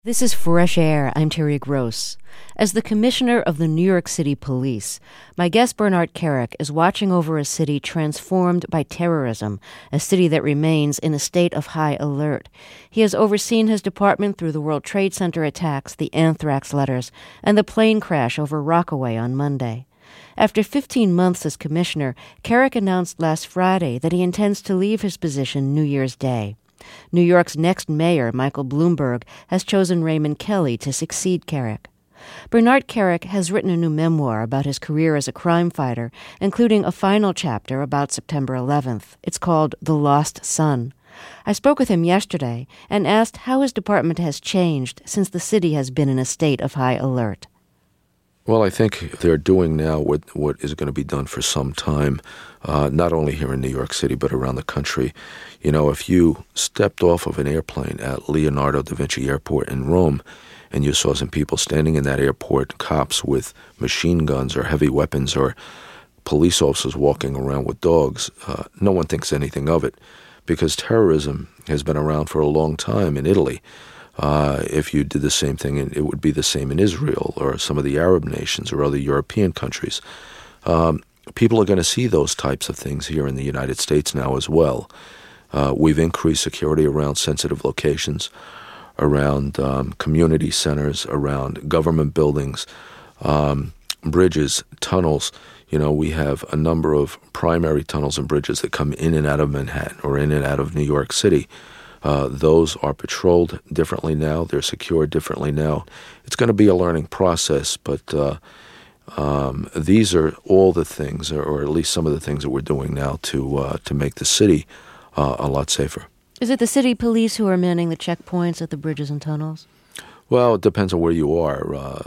This is Fresh Air. I'm Terry Gross. As the commissioner of the New York City Police, my guest Bernard Kerik is watching over a city transformed by terrorism, a city that remains in a state of high alert. He has overseen his department through the World Trade Center attacks, the anthrax letters, and the plane crash over Rockaway on Monday. After 15 months as commissioner, Kerik announced last Friday that he intends to leave his position New Year's Day. New York's next mayor, Michael Bloomberg, has chosen Raymond Kelly to succeed Kerik. Bernard Kerik has written a new memoir about his career as a crime fighter, including a final chapter about September 11th. It's called The Lost Son. I spoke with him yesterday and asked how his department has changed since the city has been in a state of high alert. Well, I think they're doing now what is going to be done for some time, not only here in New York City, but around the country. You know, if you stepped off of an airplane at Leonardo da Vinci Airport in Rome and you saw some people standing in that airport, cops with machine guns or heavy weapons or police officers walking around with dogs, no one thinks anything of it because terrorism has been around for a long time in Italy. If you did the same thing, it would be the same in Israel or some of the Arab nations or other European countries. People are going to see those types of things here in the United States now as well. We've increased security around sensitive locations, around community centers, around government buildings, bridges, tunnels. You know, we have a number of primary tunnels and bridges that come in and out of Manhattan or in and out of New York City. Those are patrolled differently now. They're secured differently now. It's going to be a learning process, but these are all the things, or at least some of the things that we're doing now to make the city a lot safer. Is it the city police who are manning the checkpoints at the bridges and tunnels? Well, it depends on where you are.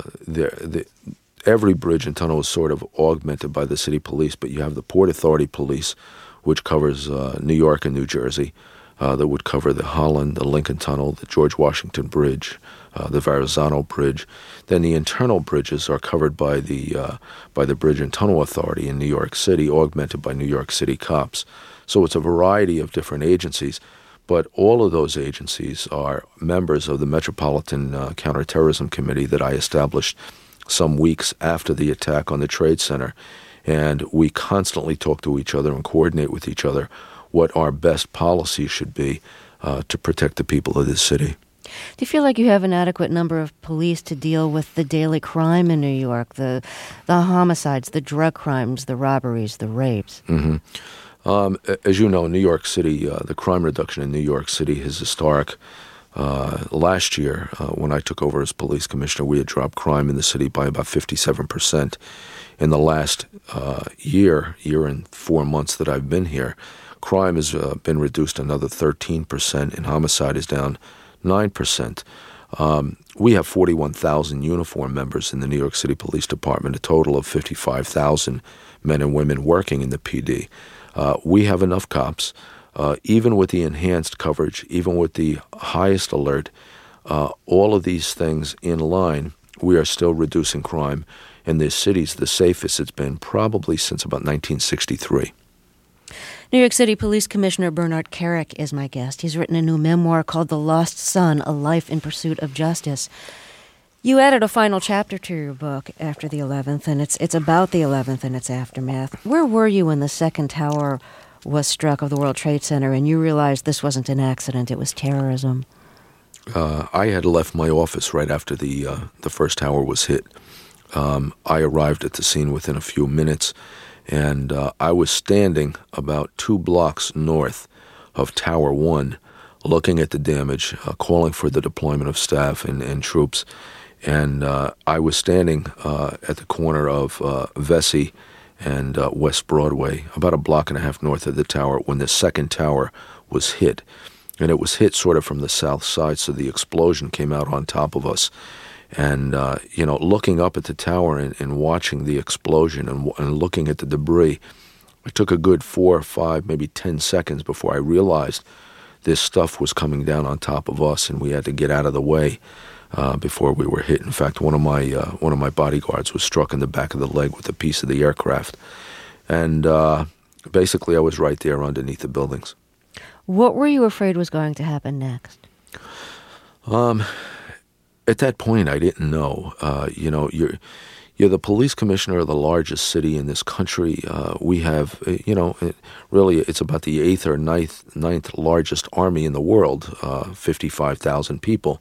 Every bridge and tunnel is sort of augmented by the city police, but you have the Port Authority Police, which covers New York and New Jersey. That would cover the Holland, the Lincoln Tunnel, the George Washington Bridge, the Verrazano Bridge. Then the internal bridges are covered by the Bridge and Tunnel Authority in New York City, augmented by New York City cops. So it's a variety of different agencies, but all of those agencies are members of the Metropolitan Counterterrorism Committee that I established some weeks after the attack on the Trade Center. And we constantly talk to each other and coordinate with each other what our best policy should be to protect the people of this city. Do you feel like you have an adequate number of police to deal with the daily crime in New York, the homicides, the drug crimes, the robberies, the rapes? Mm-hmm. As you know, New York City, the crime reduction in New York City is historic. Last year, when I took over as police commissioner, we had dropped crime in the city by about 57%. In the last year and 4 months that I've been here, crime has been reduced another 13%, and homicide is down 9%. We have 41,000 uniform members in the New York City Police Department, a total of 55,000 men and women working in the PD. We have enough cops. Even with the enhanced coverage, even with the highest alert, all of these things in line, we are still reducing crime. And this city's the safest it's been probably since about 1963. New York City Police Commissioner Bernard Kerik is my guest. He's written a new memoir called The Lost Son, A Life in Pursuit of Justice. You added a final chapter to your book after the 11th, and it's about the 11th and its aftermath. Where were you when the second tower was struck of the World Trade Center and you realized this wasn't an accident, it was terrorism? I had left my office right after the first tower was hit. I arrived at the scene within a few minutes, and I was standing about 2 blocks north of Tower 1, looking at the damage, calling for the deployment of staff and troops. And I was standing at the corner of Vesey and West Broadway, about a block and a half north of the tower, when the second tower was hit. And it was hit sort of from the south side, so the explosion came out on top of us. And, looking up at the tower and watching the explosion and looking at the debris, it took a good 4 or 5, maybe 10 seconds before I realized this stuff was coming down on top of us, and we had to get out of the way before we were hit. In fact, one of my bodyguards was struck in the back of the leg with a piece of the aircraft. And basically I was right there underneath the buildings. What were you afraid was going to happen next? At that point, I didn't know. You're the police commissioner of the largest city in this country. We have, really, it's about the eighth or ninth largest army in the world, 55,000 people.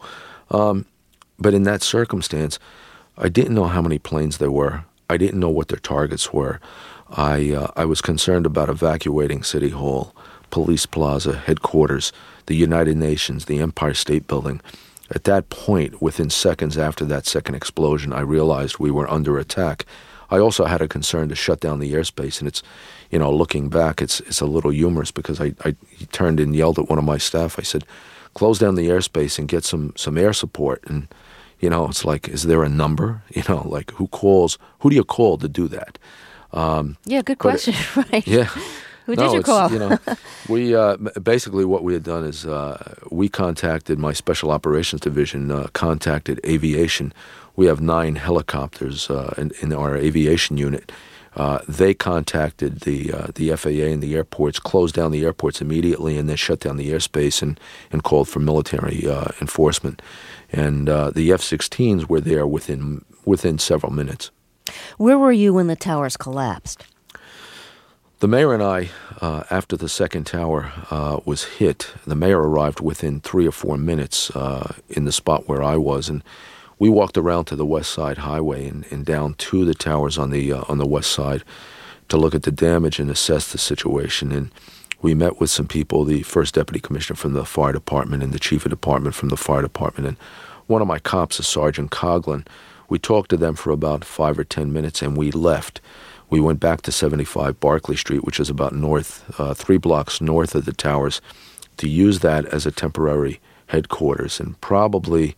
But in that circumstance, I didn't know how many planes there were. I didn't know what their targets were. I was concerned about evacuating City Hall, Police Plaza, headquarters, the United Nations, the Empire State Building. At that point, within seconds after that second explosion, I realized we were under attack. I also had a concern to shut down the airspace, and it's, looking back, it's a little humorous because I turned and yelled at one of my staff. I said, close down the airspace and get some air support. And, it's like, is there a number? Like who do you call to do that? Yeah, good question, right? Yeah. Who did you call? We basically what we had done is we contacted my Special Operations Division, contacted aviation. We have 9 helicopters in our aviation unit. They contacted the FAA and the airports, closed down the airports immediately, and then shut down the airspace and called for military enforcement. And the F-16s were there within several minutes. Where were you when the towers collapsed? The mayor and I, after the second tower was hit, the mayor arrived within 3 or 4 minutes in the spot where I was, and we walked around to the West Side Highway and down to the towers on the west side to look at the damage and assess the situation. And we met with some people, the first deputy commissioner from the fire department and the chief of department from the fire department, and one of my cops, a Sergeant Coughlin. We talked to them for about 5 or 10 minutes, and we left. We went back to 75 Barclay Street, which is about 3 blocks north of the towers, to use that as a temporary headquarters. And probably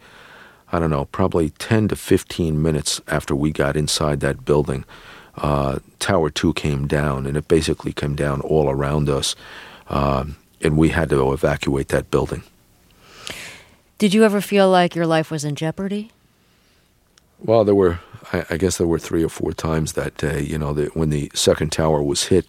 10 to 15 minutes after we got inside that building, Tower 2 came down, and it basically came down all around us, and we had to evacuate that building. Did you ever feel like your life was in jeopardy? Well, I guess there were 3 or 4 times that day, when the second tower was hit,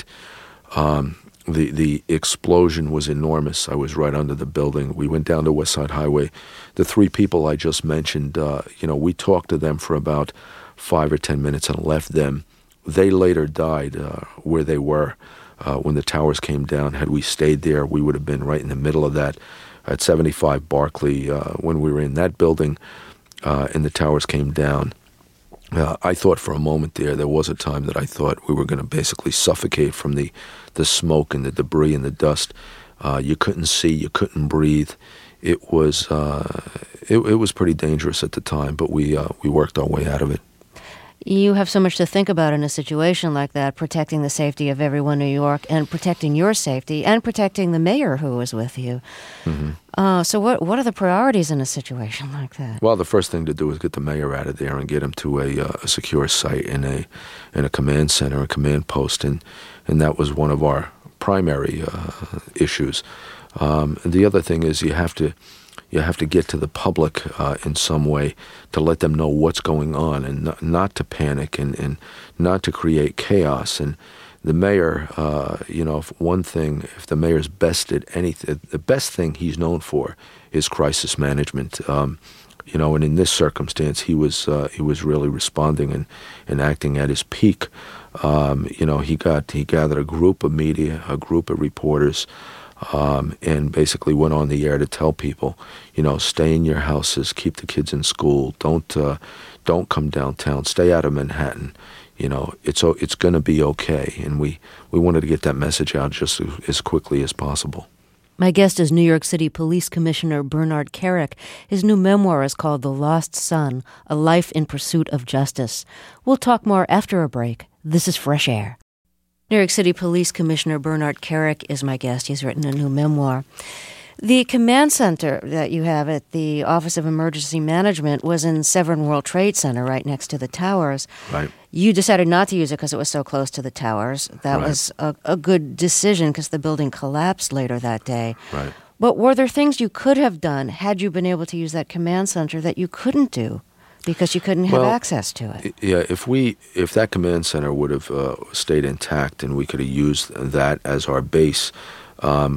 the explosion was enormous. I was right under the building. We went down to West Side Highway. The 3 people I just mentioned, we talked to them for about 5 or 10 minutes and left them. They later died where they were when the towers came down. Had we stayed there, we would have been right in the middle of that. At 75 Barclay, when we were in that building and the towers came down, I thought for a moment there was a time that I thought we were going to basically suffocate from the smoke and the debris and the dust. You couldn't see, you couldn't breathe. It was pretty dangerous at the time, but we worked our way out of it. You have so much to think about in a situation like that, protecting the safety of everyone in New York and protecting your safety and protecting the mayor who was with you. Mm-hmm. So what are the priorities in a situation like that? Well, the first thing to do is get the mayor out of there and get him to a secure site in a command center, a command post, and that was one of our primary issues. And the other thing is you have to get to the public in some way to let them know what's going on and not to panic and not to create chaos. And the mayor, if the mayor's best at anything, the best thing he's known for is crisis management. And in this circumstance, he was really responding and acting at his peak. He gathered a group of media, a group of reporters, and basically went on the air to tell people, stay in your houses, keep the kids in school, don't come downtown, stay out of Manhattan. It's going to be okay. And we wanted to get that message out just as quickly as possible. My guest is New York City Police Commissioner Bernard Kerik. His new memoir is called The Lost Son, A Life in Pursuit of Justice. We'll talk more after a break. This is Fresh Air. New York City Police Commissioner Bernard Kerik is my guest. He's written a new memoir. The command center that you have at the Office of Emergency Management was in Severn World Trade Center right next to the towers. Right. You decided not to use it because it was so close to the towers. That Right. was a good decision because the building collapsed later that day. Right. But were there things you could have done had you been able to use that command center that you couldn't do because you couldn't have access to it? Yeah, if that command center would have stayed intact and we could have used that as our base,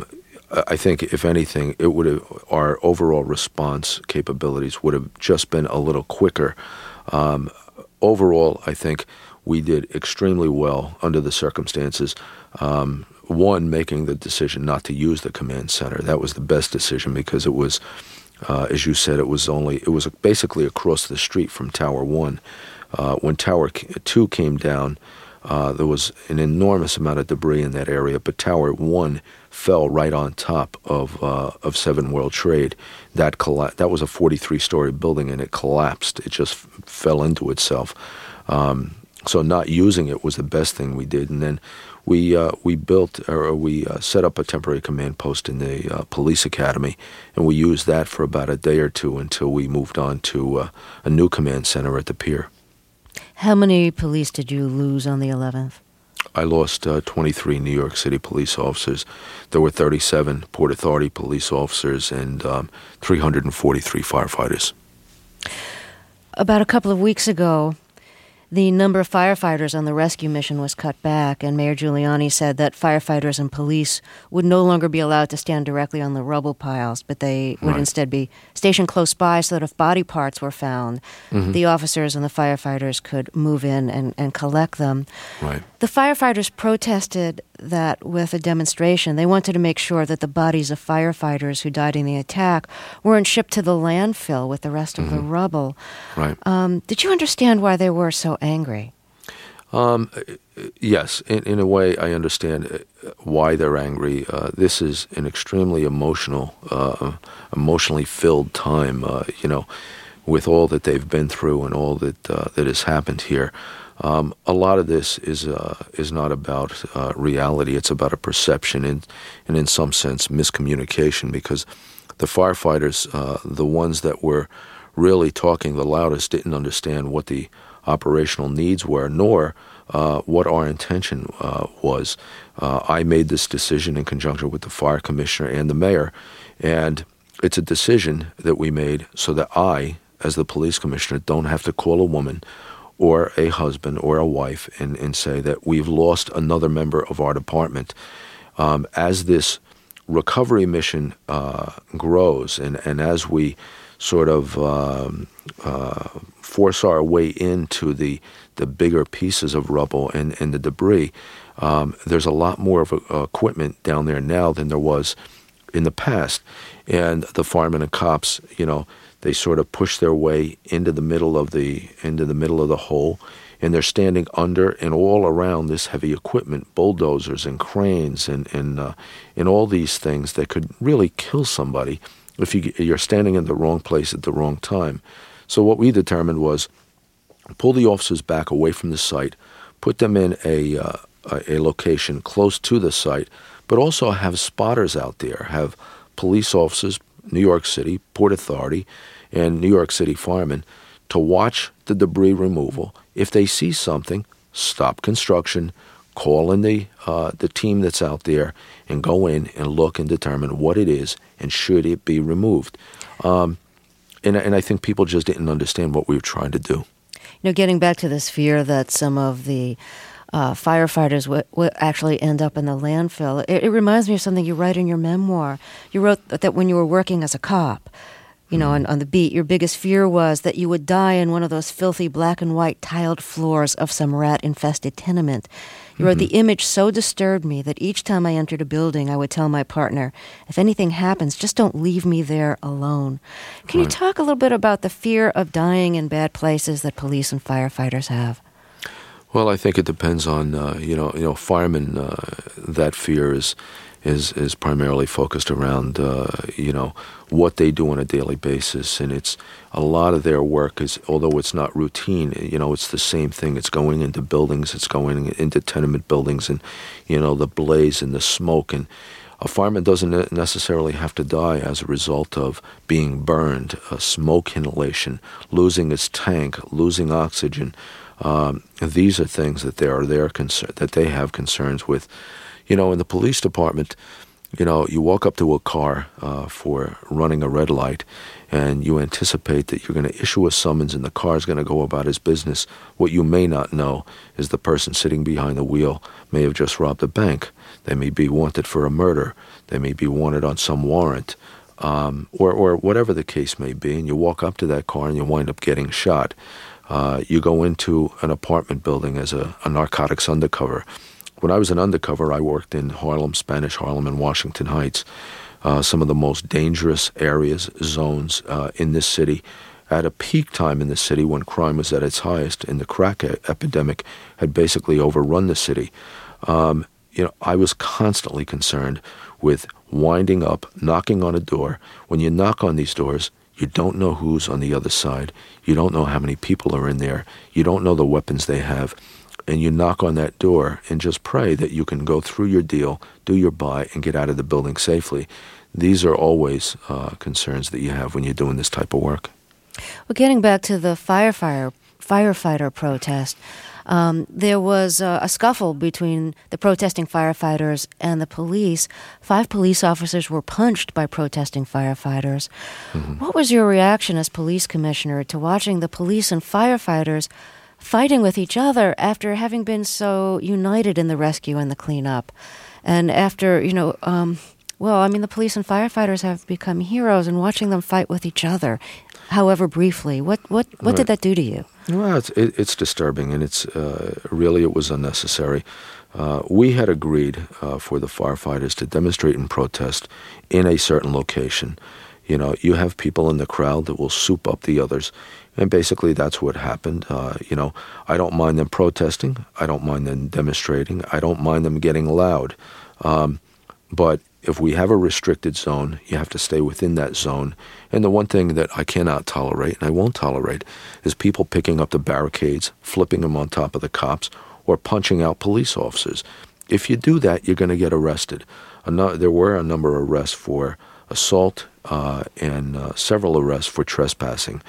I think, if anything, it would have, our overall response capabilities would have just been a little quicker. Overall, I think we did extremely well under the circumstances. One, making the decision not to use the command center. That was the best decision because it was, as you said, it was basically across the street from Tower 1. When Tower 2 came down, there was an enormous amount of debris in that area, but Tower 1 fell right on top of 7 World Trade. That was a 43-story building, and it collapsed. It just fell into itself. So not using it was the best thing we did. And then we set up a temporary command post in the police academy, and we used that for about a day or two until we moved on to a new command center at the pier. How many police did you lose on the 11th? I lost 23 New York City police officers. There were 37 Port Authority police officers and 343 firefighters. About a couple of weeks ago, the number of firefighters on the rescue mission was cut back, and Mayor Giuliani said that firefighters and police would no longer be allowed to stand directly on the rubble piles, but they would instead be stationed close by so that if body parts were found, the officers and the firefighters could move in and collect them. Right. The firefighters protested that with a demonstration. They wanted to make sure that the bodies of firefighters who died in the attack weren't shipped to the landfill with the rest of the rubble. Right. Did you understand why they were so angry? Yes. In a way, I understand why they're angry. This is an extremely emotionally filled time, with all that they've been through and all that has happened here. A lot of this is not about reality. It's about a perception and in some sense miscommunication, because the firefighters, the ones that were really talking the loudest, didn't understand what the operational needs were, nor what our intention was. I made this decision in conjunction with the fire commissioner and the mayor, and it's a decision that we made so that I, as the police commissioner, don't have to call a woman or a husband or a wife and say that we've lost another member of our department. As this recovery mission grows and as we sort of force our way into the bigger pieces of rubble and the debris, there's a lot more of equipment down there now than there was in the past. And the firemen and cops, they sort of push their way into the middle of the hole, and they're standing under and all around this heavy equipment, bulldozers and cranes and all these things that could really kill somebody if you're standing in the wrong place at the wrong time. So what we determined was pull the officers back away from the site, put them in a location close to the site, but also have spotters out there, have police officers, New York City, Port Authority, and New York City firemen to watch the debris removal. If they see something, stop construction, call in the team that's out there, and go in and look and determine what it is and should it be removed. And I think people just didn't understand what we were trying to do. Getting back to this fear that some of the firefighters would actually end up in the landfill, it reminds me of something you write in your memoir. You wrote that when you were working as a cop, on the beat, your biggest fear was that you would die in one of those filthy black and white tiled floors of some rat-infested tenement. You wrote, the image so disturbed me that each time I entered a building, I would tell my partner, if anything happens, just don't leave me there alone. Can you talk a little bit about the fear of dying in bad places that police and firefighters have? Well, I think it depends on, firemen, that fear is primarily focused around, what they do on a daily basis. And it's a lot of their work is, although it's not routine, it's the same thing. It's going into buildings, it's going into tenement buildings and, the blaze and the smoke. And a fireman doesn't necessarily have to die as a result of being burned, smoke inhalation, losing its tank, losing oxygen. These are things that they have concerns with. In the police department, You walk up to a car for running a red light, and you anticipate that you're going to issue a summons and the car is going to go about its business. What you may not know is the person sitting behind the wheel may have just robbed a bank. They may be wanted for a murder. They may be wanted on some warrant, or whatever the case may be. And you walk up to that car and you wind up getting shot. You go into an apartment building as a narcotics undercover. When I was an undercover, I worked in Harlem, Spanish Harlem, and Washington Heights, some of the most dangerous areas, zones in this city. At a peak time in the city when crime was at its highest and the crack epidemic had basically overrun the city, I was constantly concerned with winding up, knocking on a door. When you knock on these doors, you don't know who's on the other side. You don't know how many people are in there. You don't know the weapons they have. And you knock on that door and just pray that you can go through your deal, do your buy, and get out of the building safely. These are always concerns that you have when you're doing this type of work. Well, getting back to the firefighter protest, there was a scuffle between the protesting firefighters and the police. 5 police officers were punched by protesting firefighters. Mm-hmm. What was your reaction as police commissioner to watching the police and firefighters fighting with each other after having been so united in the rescue and the cleanup? And after, the police and firefighters have become heroes, and watching them fight with each other, however briefly, what Right. did that do to you? Well, it's disturbing, and it's it was unnecessary. We had agreed for the firefighters to demonstrate and protest in a certain location. You have people in the crowd that will soup up the others, and basically that's what happened. I don't mind them protesting. I don't mind them demonstrating. I don't mind them getting loud. But if we have a restricted zone, you have to stay within that zone. And the one thing that I cannot tolerate, and I won't tolerate, is people picking up the barricades, flipping them on top of the cops, or punching out police officers. If you do that, you're going to get arrested. There were a number of arrests for assault and several arrests for trespassing.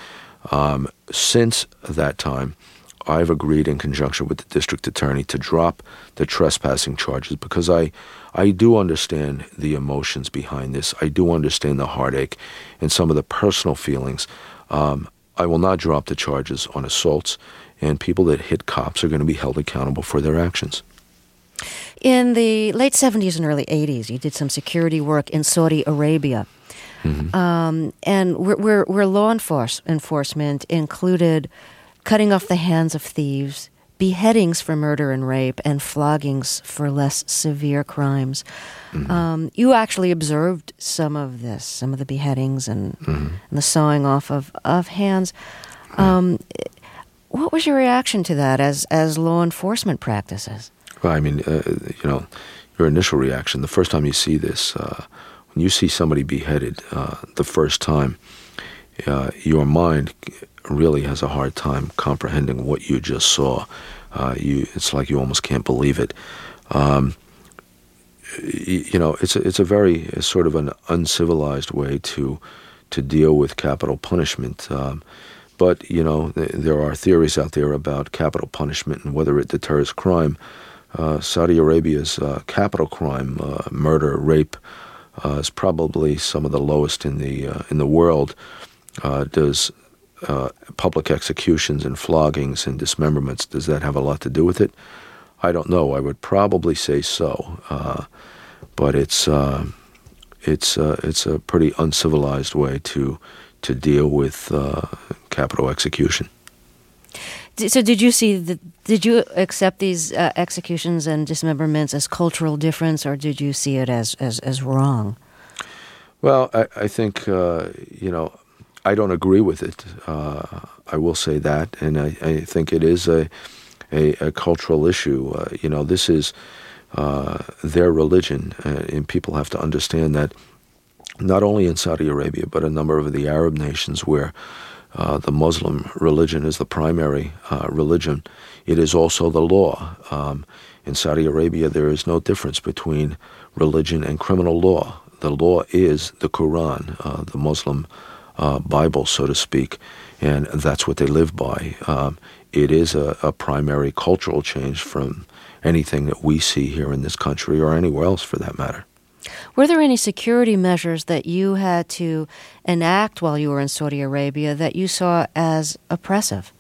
Since that time, I've agreed in conjunction with the district attorney to drop the trespassing charges because I do understand the emotions behind this. I do understand the heartache and some of the personal feelings. I will not drop the charges on assaults, and people that hit cops are going to be held accountable for their actions. In the late 70s and early 80s, you did some security work in Saudi Arabia. Mm-hmm. And where law enforcement included cutting off the hands of thieves, beheadings for murder and rape, and floggings for less severe crimes. Mm-hmm. You actually observed some of this, some of the beheadings and the sawing off of hands. What was your reaction to that as law enforcement practices? Well, your initial reaction, the first time you see this, when you see somebody beheaded the first time, your mind really has a hard time comprehending what you just saw. It's like you almost can't believe it. It's a very sort of an uncivilized way to deal with capital punishment. But there are theories out there about capital punishment and whether it deters crime. Saudi Arabia's capital crime, murder, rape, is probably some of the lowest in the world. Does public executions and floggings and dismemberments, does that have a lot to do with it? I don't know. I would probably say so, but it's a pretty uncivilized way to deal with capital execution. So did you accept these executions and dismemberments as cultural difference, or did you see it as wrong? Well, I think, I don't agree with it. I will say that, and I think it is a cultural issue. This is their religion, and people have to understand that not only in Saudi Arabia, but a number of the Arab nations where the Muslim religion is the primary religion, it is also the law. In Saudi Arabia, there is no difference between religion and criminal law. The law is the Quran, the Muslim Bible, so to speak, and that's what they live by. It is a primary cultural change from anything that we see here in this country or anywhere else for that matter. Were there any security measures that you had to enact while you were in Saudi Arabia that you saw as oppressive?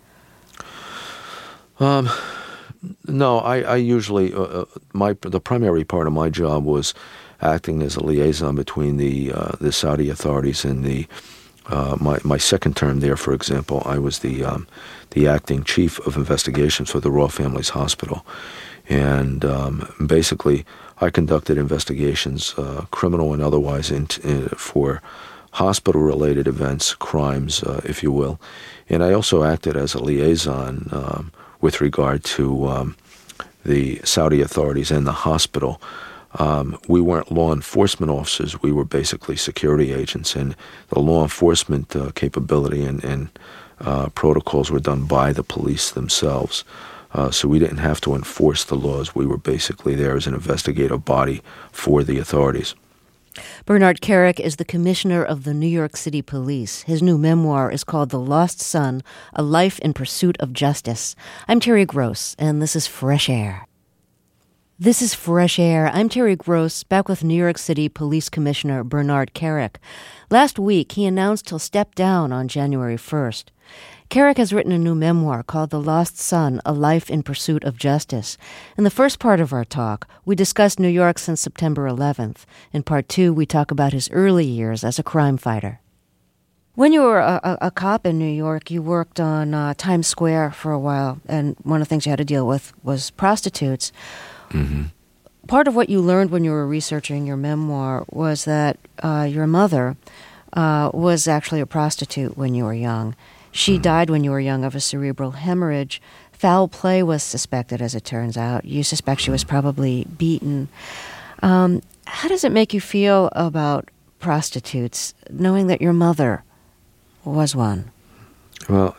No, I usually the primary part of my job was acting as a liaison between the Saudi authorities and my second term there. For example, I was the acting chief of investigations for the Royal Family's Hospital, and basically I conducted investigations, criminal and otherwise, for hospital-related events, crimes, if you will, and I also acted as a liaison with regard to the Saudi authorities and the hospital. We weren't law enforcement officers. We were basically security agents, and the law enforcement capability and protocols were done by the police themselves. So we didn't have to enforce the laws. We were basically there as an investigative body for the authorities. Bernard Kerik is the commissioner of the New York City Police. His new memoir is called The Lost Son, A Life in Pursuit of Justice. I'm Terry Gross, and this is Fresh Air. This is Fresh Air. I'm Terry Gross, back with New York City Police Commissioner Bernard Kerik. Last week, he announced he'll step down on January 1st. Kerik has written a new memoir called The Lost Son, A Life in Pursuit of Justice. In the first part of our talk, we discussed New York since September 11th. In part two, we talk about his early years as a crime fighter. When you were a cop in New York, you worked on Times Square for a while, and one of the things you had to deal with was prostitutes. Mm-hmm. Part of what you learned when you were researching your memoir was that your mother was actually a prostitute when you were young. She died when you were young of a cerebral hemorrhage. Foul play was suspected, as it turns out. You suspect she was probably beaten. How does it make you feel about prostitutes, knowing that your mother was one? Well,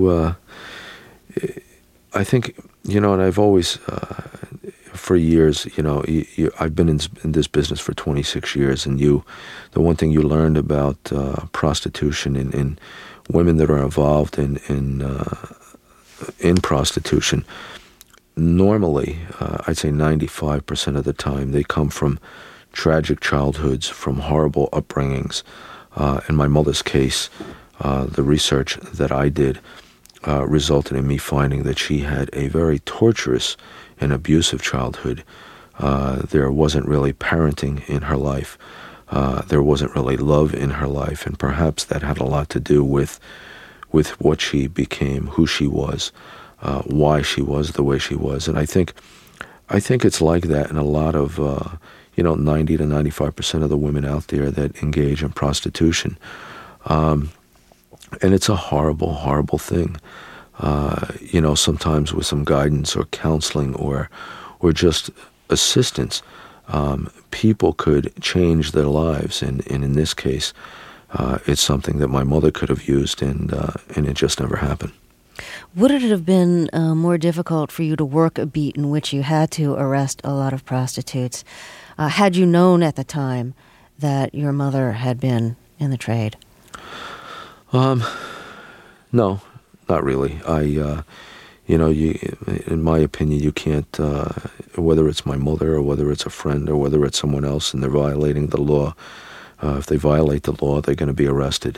I think, and I've always, for years, I've been in this business for 26 years, and the one thing you learned about prostitution and women that are involved in prostitution, normally, I'd say 95% of the time, they come from tragic childhoods, from horrible upbringings. In my mother's case, the research that I did resulted in me finding that she had a very torturous and abusive childhood. There wasn't really parenting in her life. There wasn't really love in her life, and perhaps that had a lot to do with what she became, who she was, why she was the way she was. And I think it's like that in a lot of 90 to 95% of the women out there that engage in prostitution. And it's a horrible, horrible thing. Sometimes with some guidance or counseling or just assistance, people could change their lives, and in this case, it's something that my mother could have used, and it just never happened. Would it have been more difficult for you to work a beat in which you had to arrest a lot of prostitutes, had you known at the time that your mother had been in the trade? No, not really. In my opinion, you can't, whether it's my mother or whether it's a friend or whether it's someone else and they're violating the law, if they violate the law, they're going to be arrested.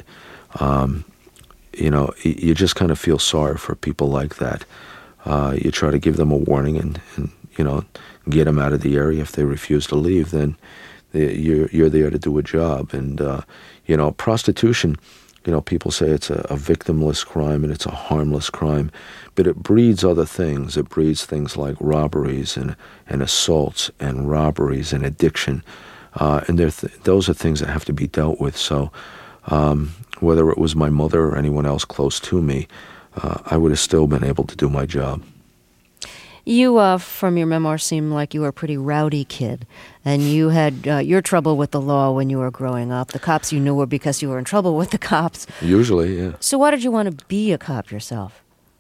You just kind of feel sorry for people like that. You try to give them a warning and get them out of the area. If they refuse to leave, then you're there to do a job. And, prostitution, people say it's a victimless crime and it's a harmless crime, but it breeds other things. It breeds things like robberies and assaults and robberies and addiction. And those are things that have to be dealt with. So whether it was my mother or anyone else close to me, I would have still been able to do my job. You, from your memoir, seem like you were a pretty rowdy kid, and you had your trouble with the law when you were growing up. The cops you knew were because you were in trouble with the cops. Usually, yeah. So why did you want to be a cop yourself?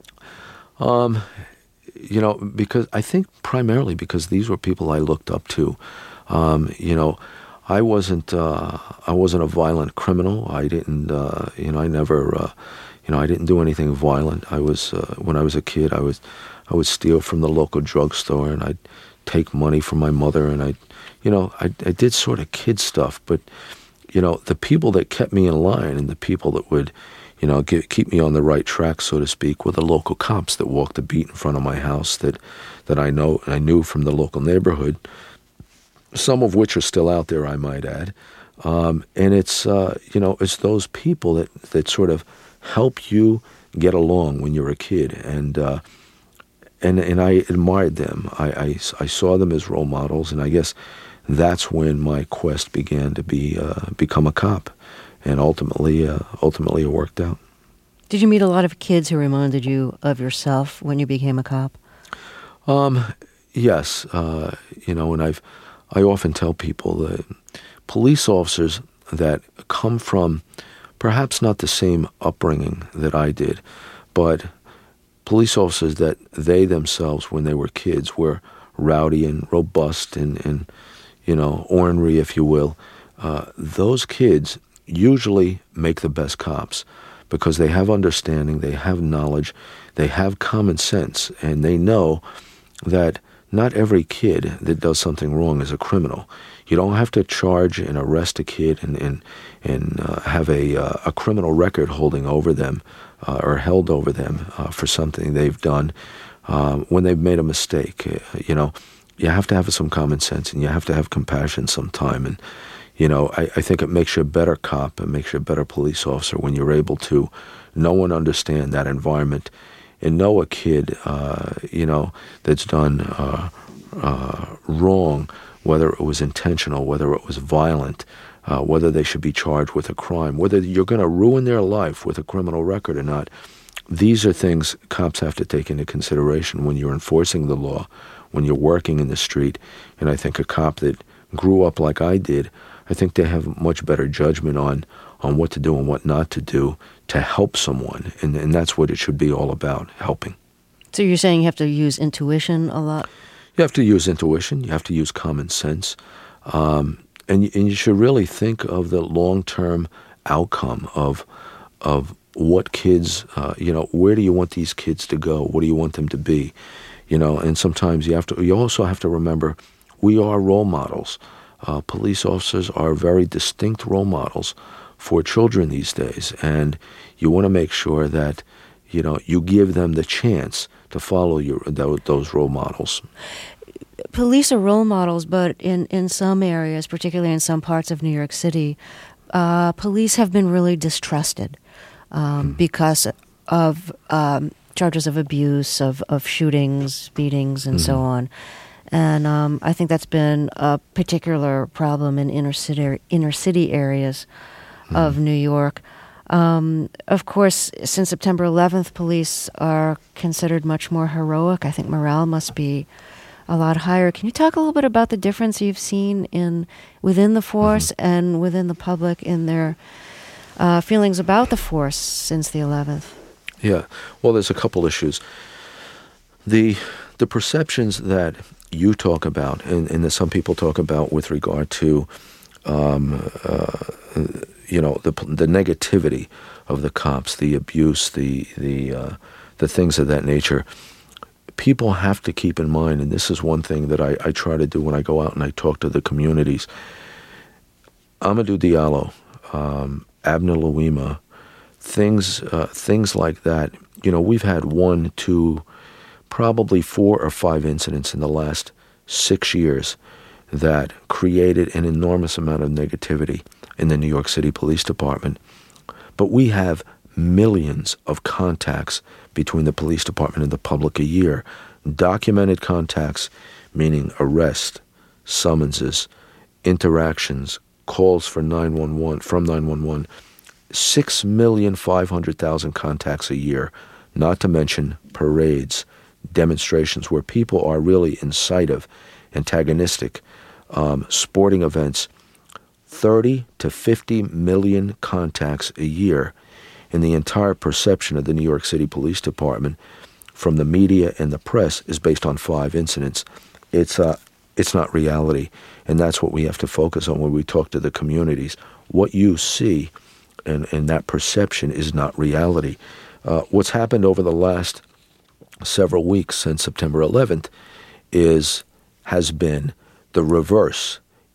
Because I think primarily because these were people I looked up to. I wasn't a violent criminal. I didn't, I never, I didn't do anything violent. When I was a kid, I would steal from the local drugstore, and I'd take money from my mother, and I'd, I did sort of kid stuff, but, the people that kept me in line and the people that would, keep me on the right track, so to speak, were the local cops that walked the beat in front of my house that I knew from the local neighborhood, some of which are still out there, I might add. And it's those people that sort of help you get along when you're a kid. And I admired them. I saw them as role models, and I guess that's when my quest began to become a cop. And ultimately it worked out. Did you meet a lot of kids who reminded you of yourself when you became a cop? Yes. And I often tell people that police officers that come from perhaps not the same upbringing that I did, but police officers that they themselves, when they were kids, were rowdy and robust and ornery, if you will. Those kids usually make the best cops because they have understanding, they have knowledge, they have common sense, and they know that not every kid that does something wrong is a criminal. You don't have to charge and arrest a kid and have a criminal record holding over them or held over them for something they've done when they've made a mistake. You have to have some common sense, and you have to have compassion sometime. And I think it makes you a better cop. It makes you a better police officer when you're able to know and understand that environment and know a kid, that's done wrong, whether it was intentional, whether it was violent, whether they should be charged with a crime, whether you're going to ruin their life with a criminal record or not. These are things cops have to take into consideration when you're enforcing the law, when you're working in the street. And I think a cop that grew up like I did, I think they have much better judgment on what to do and what not to do to help someone. And that's what it should be all about, helping. So you're saying you have to use intuition a lot? You have to use intuition. You have to use common sense. And you should really think of the long-term outcome of what kids, where do you want these kids to go? What do you want them to be? And sometimes you also have to remember we are role models. Police officers are very distinct role models for children these days. And you want to make sure that, you give them the chance to follow those role models. Police are role models, but in some areas, particularly in some parts of New York City, police have been really distrusted because of charges of abuse, of shootings, beatings, and so on. And I think that's been a particular problem in inner city areas of New York. Of course, since September 11th, police are considered much more heroic. I think morale must be a lot higher. Can you talk a little bit about the difference you've seen within the force and within the public in their feelings about the force since the 11th? Yeah. Well, there's a couple issues. The perceptions that you talk about and that some people talk about with regard to the negativity of the cops, the abuse, the things of that nature. People have to keep in mind, and this is one thing that I try to do when I go out and I talk to the communities. Amadou Diallo, Abner Louima, things like that. We've had 1, 2, probably 4 or 5 incidents in the last 6 years that created an enormous amount of negativity in the New York City Police Department. But we have millions of contacts between the police department and the public a year. Documented contacts, meaning arrest, summonses, interactions, calls for 911 from 911, 6,500,000 contacts a year, not to mention parades, demonstrations where people are really incisive, antagonistic, sporting events, 30 to 50 million contacts a year in the entire perception of the New York City Police Department from the media and the press is based on 5 incidents. It's not reality, and that's what we have to focus on when we talk to the communities. What you see and that perception is not reality. What's happened over the last several weeks since September 11th has been the reverse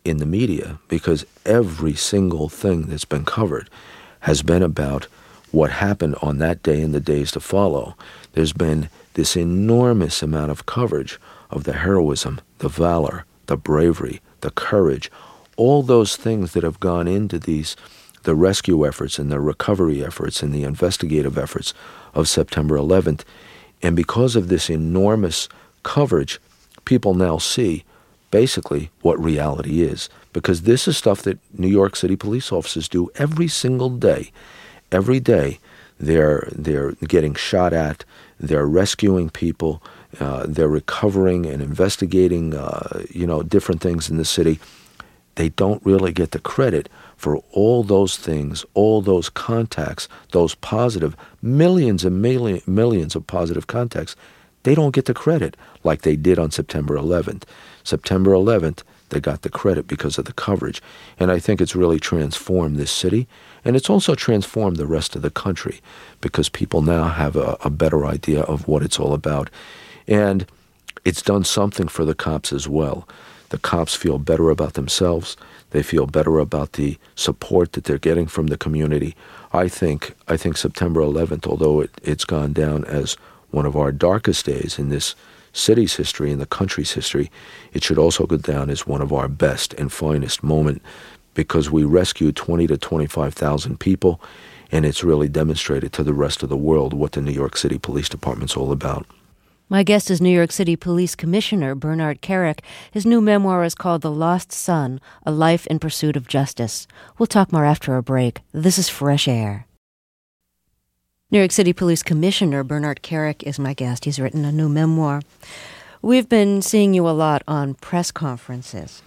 in the media, because every single thing that's been covered has been about what happened on that day and the days to follow. There's been this enormous amount of coverage of the heroism, the valor, the bravery, the courage, all those things that have gone into the rescue efforts and the recovery efforts and the investigative efforts of September 11th. And because of this enormous coverage, people now see basically what reality is. Because this is stuff that New York City police officers do every single day. Every day they're getting shot at, they're rescuing people, they're recovering and investigating different things in the city. They don't really get the credit for all those things, all those contacts, those positive, millions and millions of positive contacts. They don't get the credit like they did on September 11th. September 11th, they got the credit because of the coverage. And I think it's really transformed this city. And it's also transformed the rest of the country because people now have a better idea of what it's all about. And it's done something for the cops as well. The cops feel better about themselves. They feel better about the support that they're getting from the community. I think September 11th, although it's gone down as one of our darkest days in this city's history, in the country's history, it should also go down as one of our best and finest moment because we rescued 20 to 25,000 people, and it's really demonstrated to the rest of the world what the New York City Police Department's all about. My guest is New York City Police Commissioner Bernard Kerik. His new memoir is called The Lost Son, A Life in Pursuit of Justice. We'll talk more after a break. This is Fresh Air. New York City Police Commissioner Bernard Kerik is my guest. He's written a new memoir. We've been seeing you a lot on press conferences.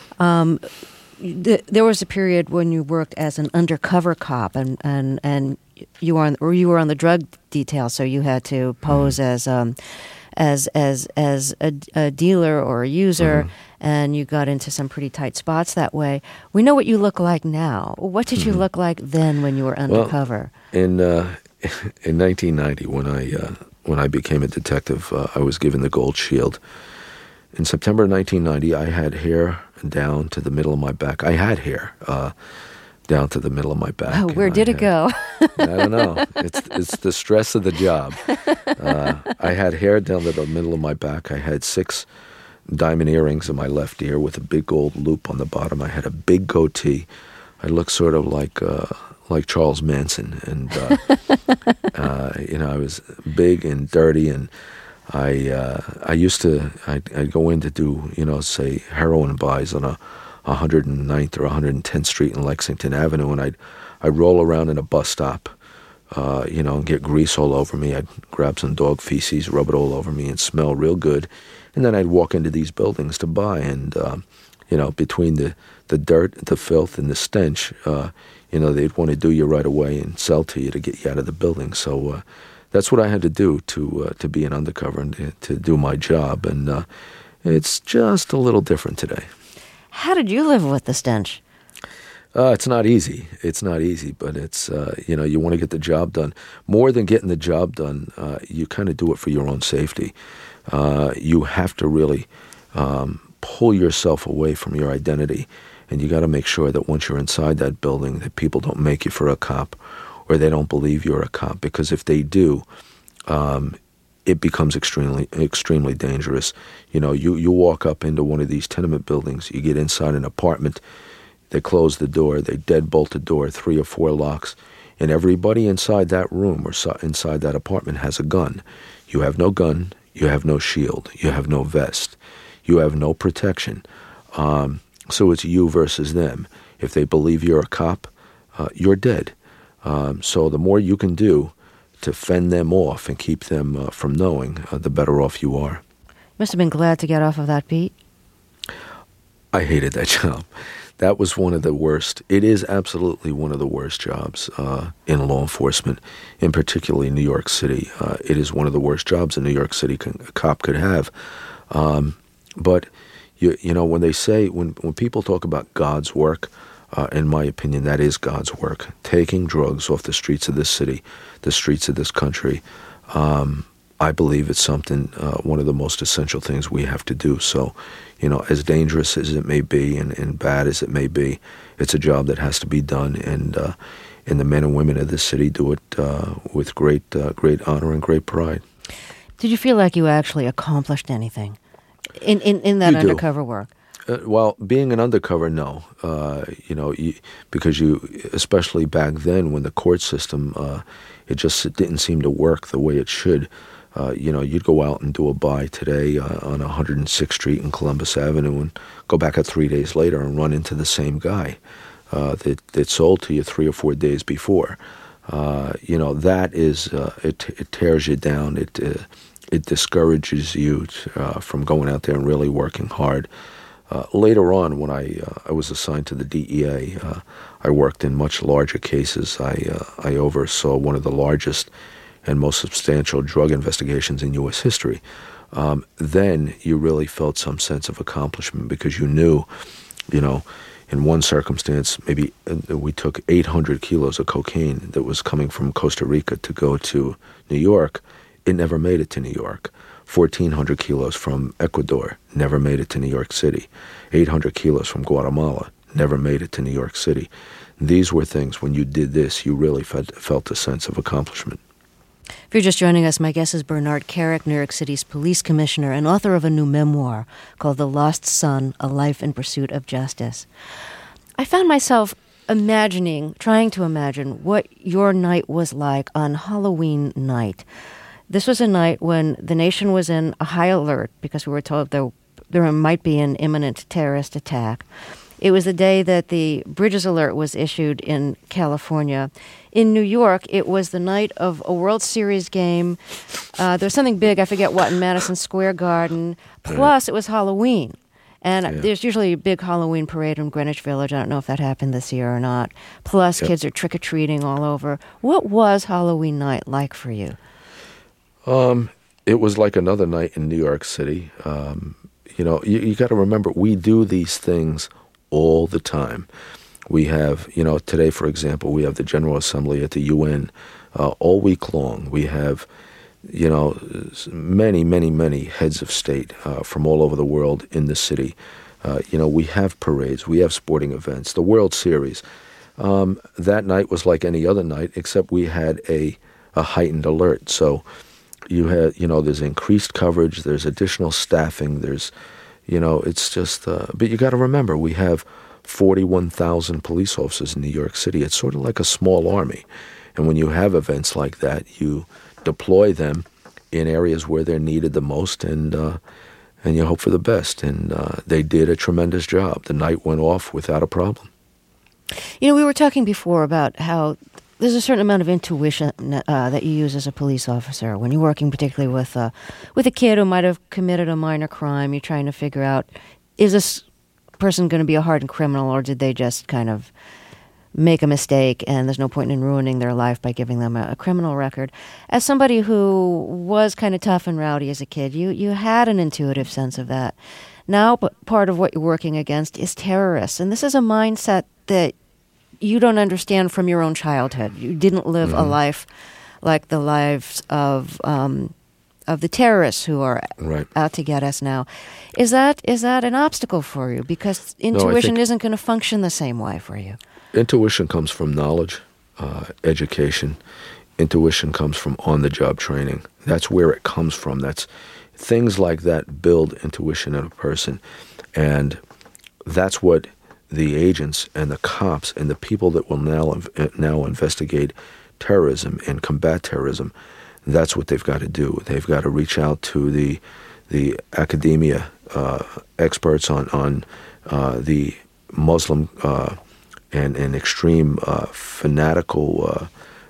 There was a period when you worked as an undercover cop, and you were on the drug detail, so you had to pose as a dealer or a user, and you got into some pretty tight spots that way. We know what you look like now. What did you look like then when you were undercover? Well, in 1990, when I became a detective, I was given the Gold Shield. In September 1990, I had hair down to the middle of my back. I had hair down to the middle of my back. Oh, where did it go? I don't know. It's the stress of the job. I had hair down to the middle of my back. I had 6 diamond earrings in my left ear with a big gold loop on the bottom. I had a big goatee. I looked sort of like Charles Manson, and I was big and dirty, and I'd go in to do say heroin buys on 109th or 110th Street in Lexington Avenue, and I'd roll around in a bus stop, and get grease all over me. I'd grab some dog feces, rub it all over me, and smell real good, and then I'd walk into these buildings to buy, and between the dirt, the filth, and the stench, they'd want to do you right away and sell to you to get you out of the building. So that's what I had to do to be an undercover and to do my job. And it's just a little different today. How did you live with the stench? It's not easy. It's not easy, but it's, you want to get the job done. More than getting the job done, you kind of do it for your own safety. You have to really pull yourself away from your identity. And you got to make sure that once you're inside that building that people don't make you for a cop or they don't believe you're a cop. Because if they do, it becomes extremely, extremely dangerous. You walk up into one of these tenement buildings, you get inside an apartment, they close the door, they deadbolt the door, 3 or 4 locks, and everybody inside that room or inside that apartment has a gun. You have no gun, you have no shield, you have no vest, you have no protection. So it's you versus them. If they believe you're a cop, you're dead. So the more you can do to fend them off and keep them from knowing, the better off you are. Must have been glad to get off of that beat. I hated that job. That was one of the worst. It is absolutely one of the worst jobs in law enforcement, in particularly New York City. It is one of the worst jobs a New York City a cop could have. But when they say, when people talk about God's work, in my opinion, that is God's work. Taking drugs off the streets of this city, the streets of this country. I believe it's something, one of the most essential things we have to do. So, as dangerous as it may be and bad as it may be, it's a job that has to be done, and the men and women of this city do it with great honor and great pride. Did you feel like you actually accomplished anything in that undercover work? Well, being an undercover, no. Because especially back then when the court system, it didn't seem to work the way it should. You'd go out and do a buy today on 106th Street and Columbus Avenue and go back 3 days later and run into the same guy that sold to you 3 or 4 days before. That is, it tears you down. It discourages you from going out there and really working hard. Later on, when I was assigned to the DEA, I worked in much larger cases. I oversaw one of the largest and most substantial drug investigations in U.S. history. Then you really felt some sense of accomplishment because you knew, in one circumstance, maybe we took 800 kilos of cocaine that was coming from Costa Rica to go to New York. It never made it to New York. 1,400 kilos from Ecuador, never made it to New York City. 800 kilos from Guatemala, never made it to New York City. These were things, when you did this, you really felt a sense of accomplishment. If you're just joining us, my guest is Bernard Kerik, New York City's police commissioner and author of a new memoir called The Lost Son, A Life in Pursuit of Justice. I found myself trying to imagine what your night was like on Halloween night. This was a night when the nation was in a high alert because we were told there might be an imminent terrorist attack. It was the day that the Bridges Alert was issued in California. In New York, it was the night of a World Series game. There was something big, I forget what, in Madison Square Garden. Plus, it was Halloween. And there's usually a big Halloween parade in Greenwich Village. I don't know if that happened this year or not. Plus, kids are trick-or-treating all over. What was Halloween night like for you? It was like another night in New York City. You got to remember, we do these things all the time. We have, today, for example, we have the General Assembly at the UN all week long. We have, many, many, many heads of state from all over the world in the city. We have parades. We have sporting events. The World Series. That night was like any other night, except we had a heightened alert. So you had, there's increased coverage, there's additional staffing, there's, it's just, but you got to remember, we have 41,000 police officers in New York City. It's sort of like a small army. And when you have events like that, you deploy them in areas where they're needed the most, and you hope for the best. And they did a tremendous job. The night went off without a problem. We were talking before about how there's a certain amount of intuition that you use as a police officer when you're working particularly with a kid who might have committed a minor crime. You're trying to figure out, is this person going to be a hardened criminal, or did they just kind of make a mistake and there's no point in ruining their life by giving them a criminal record? As somebody who was kind of tough and rowdy as a kid, you had an intuitive sense of that. Now, part of what you're working against is terrorists, and this is a mindset that you don't understand from your own childhood. You didn't live a life like the lives of the terrorists who are out to get us now. Is that an obstacle for you? Because intuition isn't going to function the same way for you. Intuition comes from knowledge, education. Intuition comes from on-the-job training. That's where it comes from. That's things like that build intuition in a person, and that's what the agents and the cops and the people that will now investigate terrorism and combat terrorism, that's what they've got to do. They've got to reach out to the academia, experts on the Muslim and extreme fanatical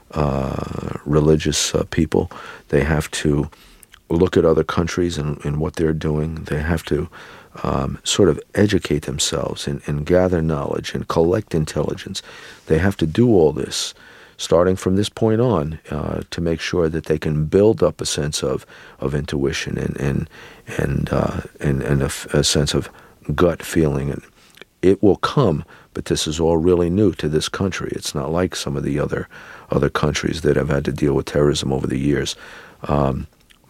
religious people. They have to look at other countries and what they're doing. They have to sort of educate themselves and gather knowledge and collect intelligence. They have to do all this starting from this point on to make sure that they can build up a sense of intuition and a sense of gut feeling. And it will come, but this is all really new to this country. It's not like some of the other countries that have had to deal with terrorism over the years.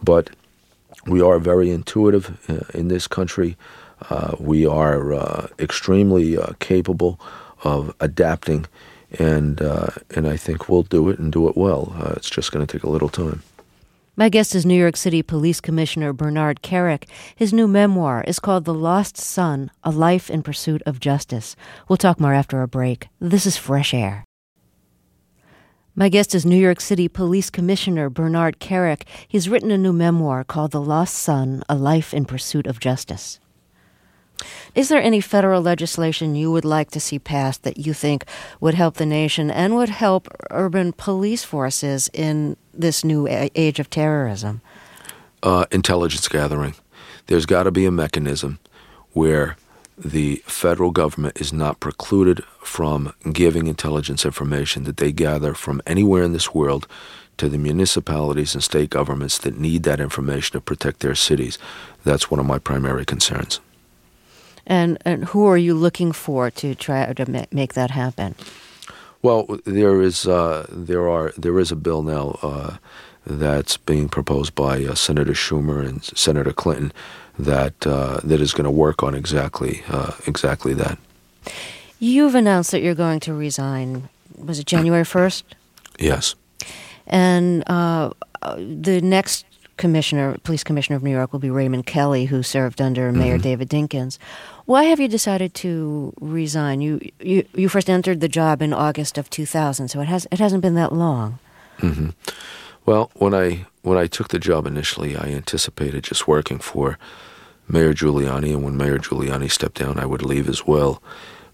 But we are very intuitive in this country. We are extremely capable of adapting, and I think we'll do it and do it well. It's just going to take a little time. My guest is New York City Police Commissioner Bernard Kerik. His new memoir is called The Lost Son, A Life in Pursuit of Justice. We'll talk more after a break. This is Fresh Air. My guest is New York City Police Commissioner Bernard Kerik. He's written a new memoir called The Lost Son, A Life in Pursuit of Justice. Is there any federal legislation you would like to see passed that you think would help the nation and would help urban police forces in this new age of terrorism? Intelligence gathering. There's got to be a mechanism where the federal government is not precluded from giving intelligence information that they gather from anywhere in this world to the municipalities and state governments that need that information to protect their cities. That's one of my primary concerns. And who are you looking for to try to make that happen? Well, there is a bill now that's being proposed by Senator Schumer and Senator Clinton that is going to work on exactly that. You've announced that you're going to resign. Was it January 1st? Yes. And the next police commissioner of New York will be Raymond Kelly, who served under Mayor David Dinkins. Why have you decided to resign? You first entered the job in August of 2000, so it hasn't been that long. Mm-hmm. Well, when I took the job initially, I anticipated just working for Mayor Giuliani, and when Mayor Giuliani stepped down, I would leave as well.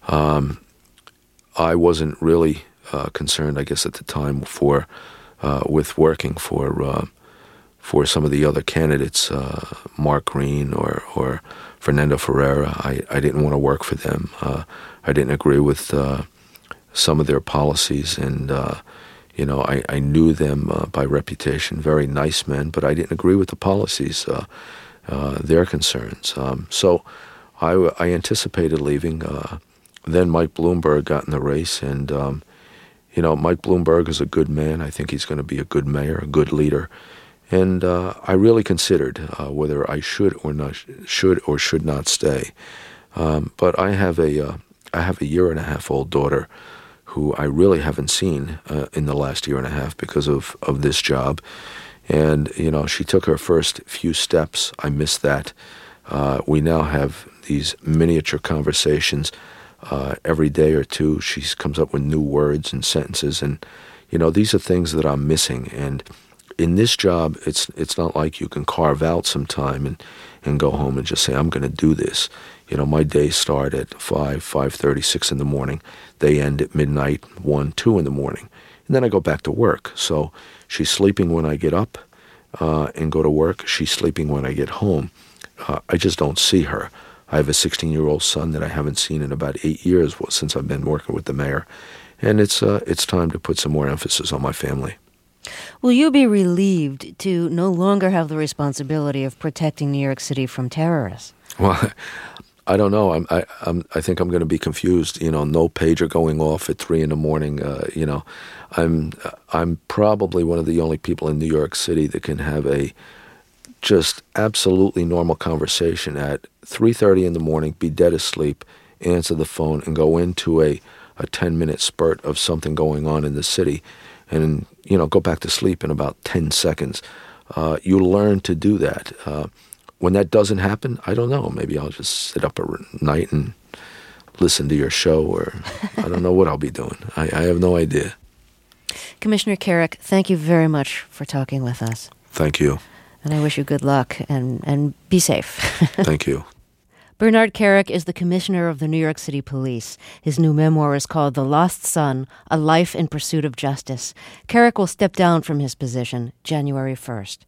I wasn't really concerned, I guess, at the time with working for some of the other candidates, Mark Green or Fernando Ferreira. I didn't want to work for them. I didn't agree with some of their policies, and I knew them by reputation, very nice men, but I didn't agree with the policies, their concerns. So I anticipated leaving. Then Mike Bloomberg got in the race, and Mike Bloomberg is a good man. I think he's going to be a good mayor, a good leader. And I really considered whether I should or should not stay. But I have a 1.5-year-old daughter who I really haven't seen in the last 1.5 years because of this job. And, she took her first few steps. I missed that. We now have these miniature conversations every day or two. She comes up with new words and sentences. And, these are things that I'm missing. And in this job, it's not like you can carve out some time and go home and just say, I'm going to do this. My days start at 5:30, 6 in the morning. They end at midnight, 1, 2 in the morning. And then I go back to work. So she's sleeping when I get up and go to work. She's sleeping when I get home. I just don't see her. I have a 16-year-old son that I haven't seen in about 8 years since I've been working with the mayor. And it's time to put some more emphasis on my family. Will you be relieved to no longer have the responsibility of protecting New York City from terrorists? Well, I don't know. I think I'm going to be confused. No pager going off at 3 in the morning. I'm probably one of the only people in New York City that can have a just absolutely normal conversation at 3:30 in the morning, be dead asleep, answer the phone, and go into a 10-minute spurt of something going on in the city, and go back to sleep in about 10 seconds. You learn to do that. When that doesn't happen, I don't know. Maybe I'll just sit up at night and listen to your show, or I don't know what I'll be doing. I have no idea. Commissioner Kerik, thank you very much for talking with us. Thank you. And I wish you good luck and be safe. Thank you. Bernard Kerik is the commissioner of the New York City Police. His new memoir is called The Lost Son, A Life in Pursuit of Justice. Kerik will step down from his position January 1st.